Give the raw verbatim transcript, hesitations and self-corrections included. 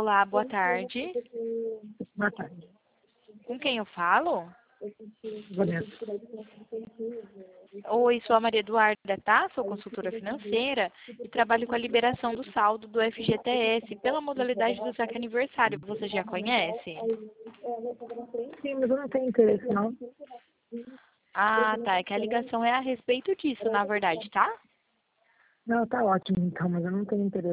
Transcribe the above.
Olá, boa tarde. Boa tarde. Com quem eu falo? Vanessa. Oi, sou a Maria Eduarda, tá? Sou consultora financeira e trabalho com a liberação do saldo do F G T S pela modalidade do saque aniversário. Você já conhece? Sim, mas eu não tenho interesse, não. Ah, tá. É que a ligação é a respeito disso, na verdade, tá? Não, tá ótimo, então, mas eu não tenho interesse.